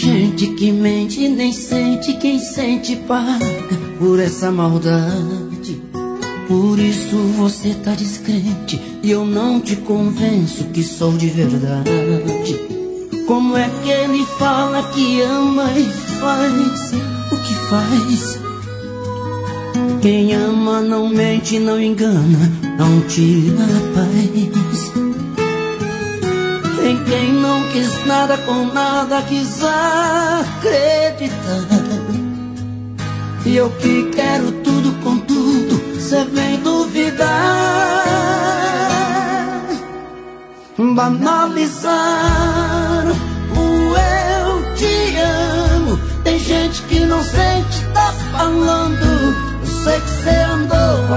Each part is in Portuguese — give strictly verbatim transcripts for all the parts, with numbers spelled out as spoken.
gente que mente, nem sente, quem sente paga por essa maldade. Por isso você tá descrente e eu não te convenço que sou de verdade. Como é que ele fala que ama e faz o que faz? Quem ama não mente, não engana, não tira a paz. Tem quem não quis nada com nada, quis acreditar. E eu que quero tudo com tudo, cê vem duvidar. Banalizar o eu te amo. Tem gente que não sente, tá falando. Eu sei que cê andou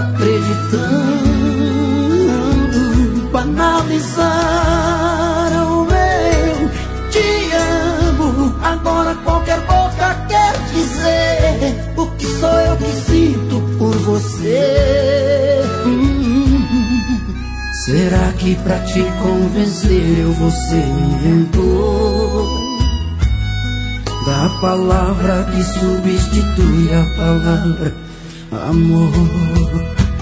acreditando. Banalizar o eu te amo. Agora qualquer boca quer dizer o que sou eu que sinto por você. hum, Será que pra te convencer eu você me inventou da palavra que substitui a palavra amor?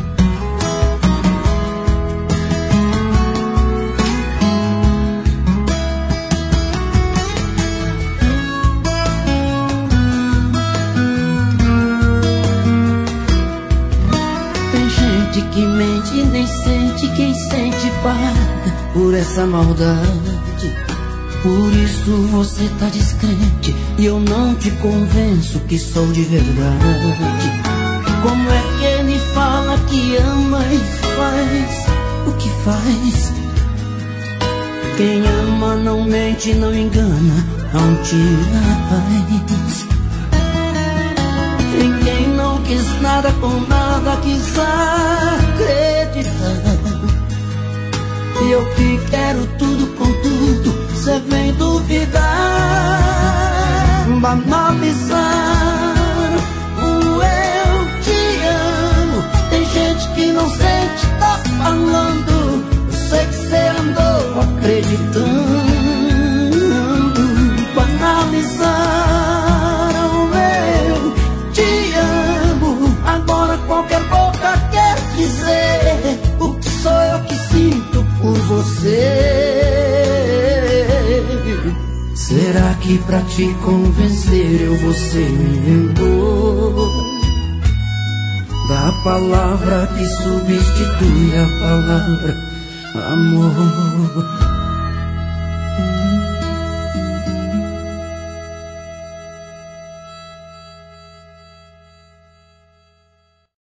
Que mente nem sente, quem sente paga por essa maldade. Por isso você tá descrente e eu não te convenço que sou de verdade. Como é que ele fala que ama e faz o que faz? Quem ama não mente, não engana, não tira a paz. Tem quem não quis nada com nada, quis acreditar. E eu que quero tudo com tudo, cê vem duvidar. Banalizar o eu te amo. Tem gente que não sente, tá falando. Eu sei que cê andou acreditando. Banalizar o eu te amo. Agora qualquer boca quer dizer o que sou eu que sinto por você. Será que pra te convencer eu você me inventou da palavra que substitui a palavra amor?